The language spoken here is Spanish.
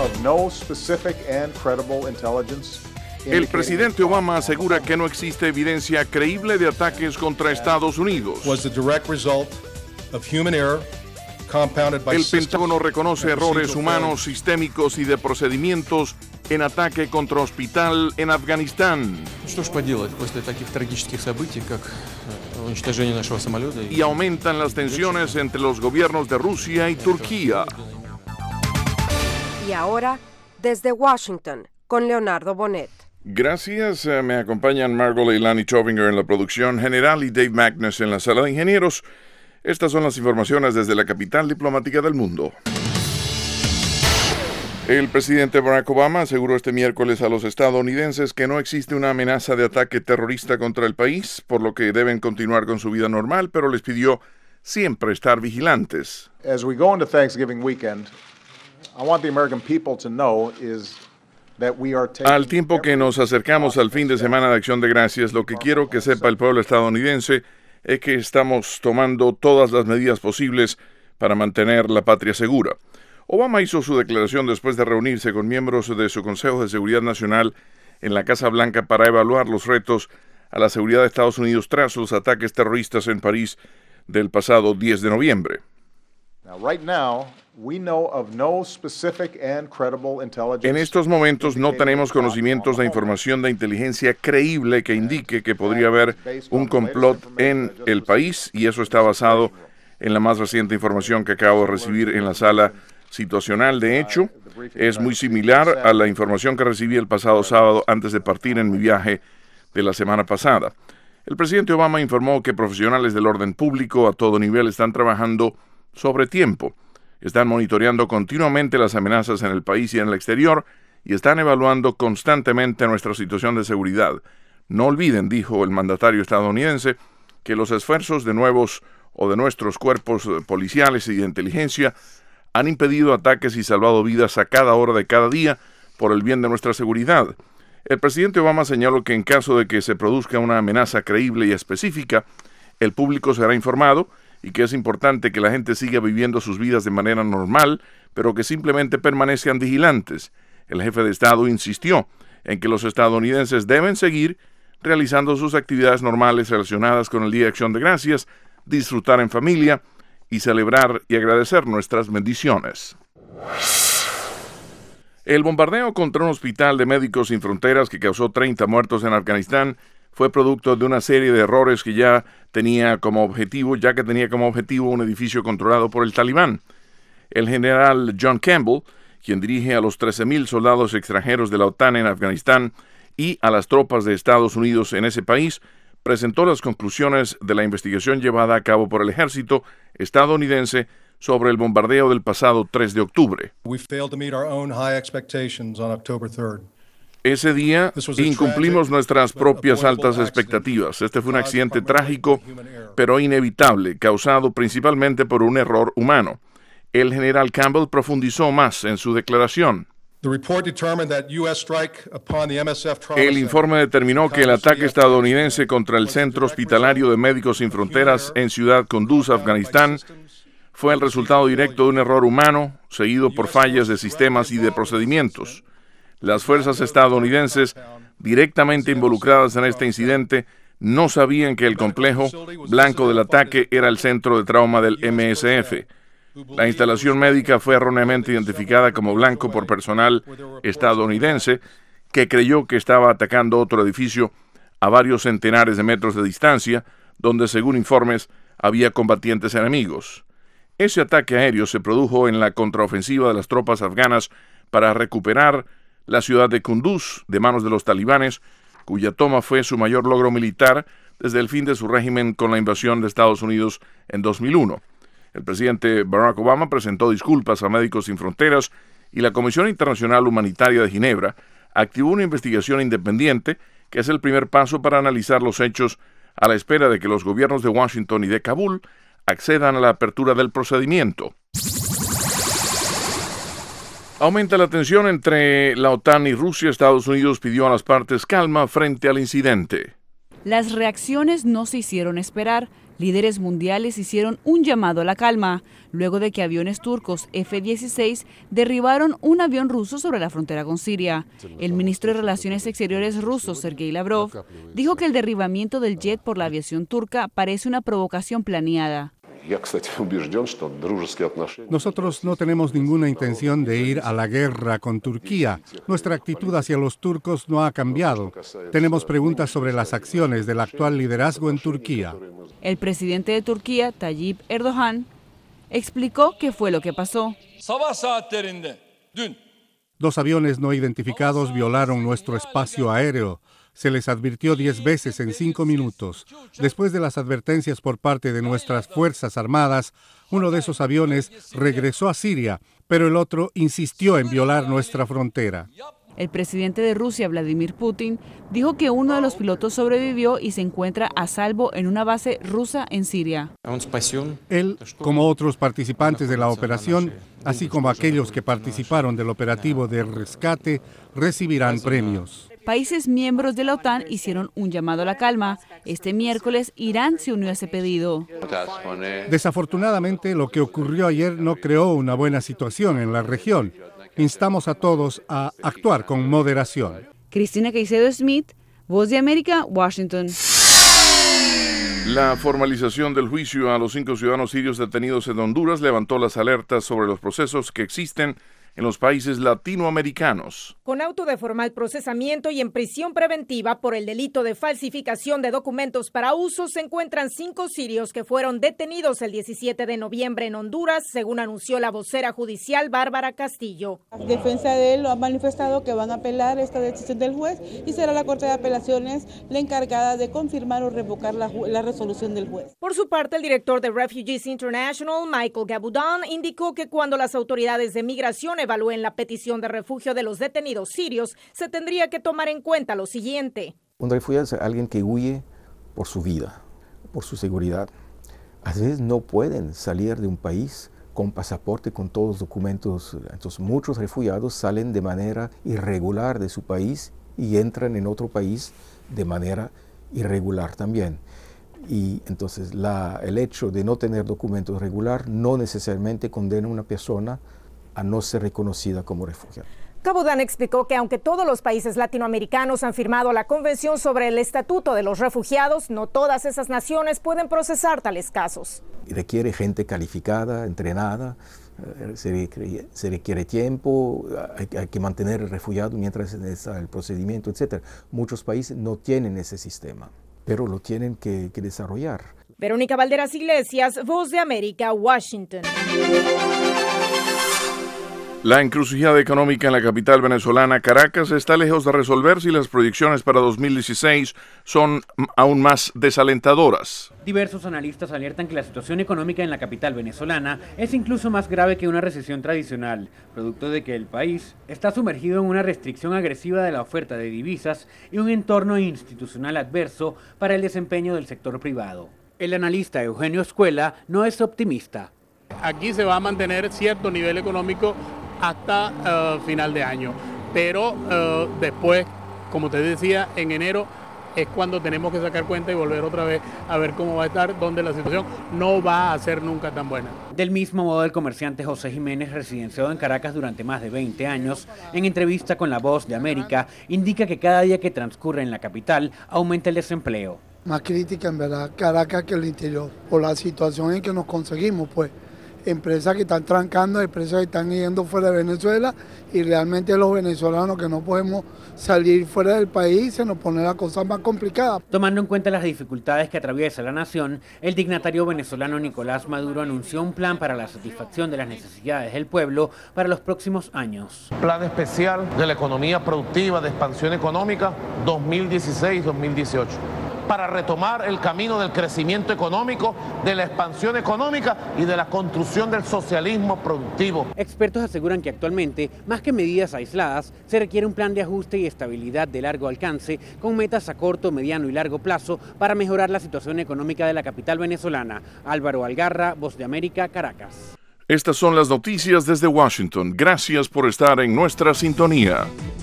of no specific and credible intelligence. El presidente Obama asegura que no existe evidencia creíble de ataques contra Estados Unidos. Was the direct result of human error, compounded by El Pentágono reconoce errores humanos, sistémicos y de procedimientos en ataque contra hospital en Afganistán. Что ж поделать после таких трагических событий, как уничтожение нашего самолета. Y aumentan las tensiones entre los gobiernos de Rusia y Turquía. Y ahora, desde Washington, con Leonardo Bonet. Gracias, me acompañan Margot Leilani Chovinger en la producción general y Dave Magnus en la sala de ingenieros. Estas son las informaciones desde la capital diplomática del mundo. El presidente Barack Obama aseguró este miércoles a los estadounidenses que no existe una amenaza de ataque terrorista contra el país, por lo que deben continuar con su vida normal, pero les pidió siempre estar vigilantes. As we go into Thanksgiving weekend, I want the American people to know is that we are taking Al tiempo que nos acercamos al fin de semana de Acción de Gracias, lo que quiero que sepa el pueblo estadounidense es que estamos tomando todas las medidas posibles para mantener la patria segura. Obama hizo su declaración después de reunirse con miembros de su Consejo de Seguridad Nacional en la Casa Blanca para evaluar los retos a la seguridad de Estados Unidos tras los ataques terroristas en París del pasado 10 de noviembre. En estos momentos no tenemos conocimientos de información de inteligencia creíble que indique que podría haber un complot en el país, y eso está basado en la más reciente información que acabo de recibir en la sala situacional. De hecho, es muy similar a la información que recibí el pasado sábado antes de partir en mi viaje de la semana pasada. El presidente Obama informó que profesionales del orden público a todo nivel están trabajando sobre tiempo. Están monitoreando continuamente las amenazas en el país y en el exterior y están evaluando constantemente nuestra situación de seguridad. No olviden, dijo el mandatario estadounidense, que los esfuerzos de nuestros cuerpos policiales y de inteligencia han impedido ataques y salvado vidas a cada hora de cada día por el bien de nuestra seguridad. El presidente Obama señaló que en caso de que se produzca una amenaza creíble y específica, el público será informado y que es importante que la gente siga viviendo sus vidas de manera normal, pero que simplemente permanezcan vigilantes. El jefe de Estado insistió en que los estadounidenses deben seguir realizando sus actividades normales relacionadas con el Día de Acción de Gracias, disfrutar en familia y celebrar y agradecer nuestras bendiciones. El bombardeo contra un hospital de Médicos Sin Fronteras que causó 30 muertos en Afganistán fue producto de una serie de errores que ya que tenía como objetivo un edificio controlado por el Talibán. El general John Campbell, quien dirige a los 13,000 soldados extranjeros de la OTAN en Afganistán y a las tropas de Estados Unidos en ese país, presentó las conclusiones de la investigación llevada a cabo por el ejército estadounidense sobre el bombardeo del pasado 3 de octubre. Ese día incumplimos nuestras propias altas expectativas. Este fue un accidente trágico, pero inevitable, causado principalmente por un error humano. El general Campbell profundizó más en su declaración. El informe determinó que el ataque estadounidense contra el Centro Hospitalario de Médicos Sin Fronteras en Ciudad Kunduz, Afganistán, fue el resultado directo de un error humano, seguido por fallas de sistemas y de procedimientos. Las fuerzas estadounidenses directamente involucradas en este incidente no sabían que el complejo blanco del ataque era el centro de trauma del MSF. La instalación médica fue erróneamente identificada como blanco por personal estadounidense que creyó que estaba atacando otro edificio a varios centenares de metros de distancia, donde, según informes, había combatientes enemigos. Ese ataque aéreo se produjo en la contraofensiva de las tropas afganas para recuperar la ciudad de Kunduz de manos de los talibanes, cuya toma fue su mayor logro militar desde el fin de su régimen con la invasión de Estados Unidos en 2001. El presidente Barack Obama presentó disculpas a Médicos Sin Fronteras y la Comisión Internacional Humanitaria de Ginebra activó una investigación independiente que es el primer paso para analizar los hechos a la espera de que los gobiernos de Washington y de Kabul accedan a la apertura del procedimiento. Aumenta la tensión entre la OTAN y Rusia. Estados Unidos pidió a las partes calma frente al incidente. Las reacciones no se hicieron esperar Líderes mundiales hicieron un llamado a la calma, luego de que aviones turcos F-16 derribaron un avión ruso sobre la frontera con Siria. El ministro de Relaciones Exteriores ruso, Sergei Lavrov, dijo que el derribamiento del jet por la aviación turca parece una provocación planeada. Nosotros no tenemos ninguna intención de ir a la guerra con Turquía. Nuestra actitud hacia los turcos no ha cambiado. Tenemos preguntas sobre las acciones del actual liderazgo en Turquía. El presidente de Turquía, Tayyip Erdogan, explicó qué fue lo que pasó. 2 aviones no identificados violaron nuestro espacio aéreo. Se les advirtió 10 veces en 5 minutos. Después de las advertencias por parte de nuestras Fuerzas Armadas, uno de esos aviones regresó a Siria, pero el otro insistió en violar nuestra frontera. El presidente de Rusia, Vladimir Putin, dijo que uno de los pilotos sobrevivió y se encuentra a salvo en una base rusa en Siria. Él, como otros participantes de la operación, así como aquellos que participaron del operativo de rescate, recibirán premios. Países miembros de la OTAN hicieron un llamado a la calma. Este miércoles, Irán se unió a ese pedido. Desafortunadamente, lo que ocurrió ayer no creó una buena situación en la región. Instamos a todos a actuar con moderación. Cristina Caicedo Smith, Voz de América, Washington. La formalización del juicio a los 5 ciudadanos sirios detenidos en Honduras levantó las alertas sobre los procesos que existen en los países latinoamericanos. Con auto de formal procesamiento y en prisión preventiva por el delito de falsificación de documentos para uso, se encuentran 5 sirios que fueron detenidos el 17 de noviembre en Honduras, según anunció la vocera judicial Bárbara Castillo. La defensa de él lo ha manifestado que van a apelar esta decisión del juez y será la Corte de Apelaciones la encargada de confirmar o revocar la resolución del juez. Por su parte, el director de Refugees International, Michael Gaboudan, indicó que cuando las autoridades de migración evalúen la petición de refugio de los detenidos sirios, se tendría que tomar en cuenta lo siguiente. Un refugiado es alguien que huye por su vida, por su seguridad. A veces no pueden salir de un país con pasaporte, con todos los documentos. Entonces muchos refugiados salen de manera irregular de su país y entran en otro país de manera irregular también. Y entonces el hecho de no tener documentos regular no necesariamente condena a una persona a no ser reconocida como refugiada. Gaboudan explicó que aunque todos los países latinoamericanos han firmado la Convención sobre el Estatuto de los Refugiados, no todas esas naciones pueden procesar tales casos. Requiere gente calificada, entrenada, se requiere tiempo, hay que mantener el refugiado mientras está el procedimiento, etc. Muchos países no tienen ese sistema, pero lo tienen que desarrollar. Verónica Valderas Iglesias, Voz de América, Washington. La encrucijada económica en la capital venezolana, Caracas, está lejos de resolverse y las proyecciones para 2016 son aún más desalentadoras. Diversos analistas alertan que la situación económica en la capital venezolana es incluso más grave que una recesión tradicional, producto de que el país está sumergido en una restricción agresiva de la oferta de divisas y un entorno institucional adverso para el desempeño del sector privado. El analista Eugenio Escuela no es optimista. Aquí se va a mantener cierto nivel económico hasta final de año, pero después, como te decía, en enero es cuando tenemos que sacar cuenta y volver otra vez a ver cómo va a estar, donde la situación no va a ser nunca tan buena. Del mismo modo, el comerciante José Jiménez, residenciado en Caracas durante más de 20 años, en entrevista con La Voz de América, indica que cada día que transcurre en la capital aumenta el desempleo. Más crítica en verdad Caracas que el interior, por la situación en que nos conseguimos, pues. Empresas que están trancando, empresas que están yendo fuera de Venezuela y realmente los venezolanos que no podemos salir fuera del país se nos pone la cosa más complicada. Tomando en cuenta las dificultades que atraviesa la nación, el dignatario venezolano Nicolás Maduro anunció un plan para la satisfacción de las necesidades del pueblo para los próximos años. Plan especial de la economía productiva, de expansión económica 2016-2018. Para retomar el camino del crecimiento económico, de la expansión económica y de la construcción del socialismo productivo. Expertos aseguran que actualmente, más que medidas aisladas, se requiere un plan de ajuste y estabilidad de largo alcance, con metas a corto, mediano y largo plazo para mejorar la situación económica de la capital venezolana. Álvaro Algarra, Voz de América, Caracas. Estas son las noticias desde Washington. Gracias por estar en nuestra sintonía.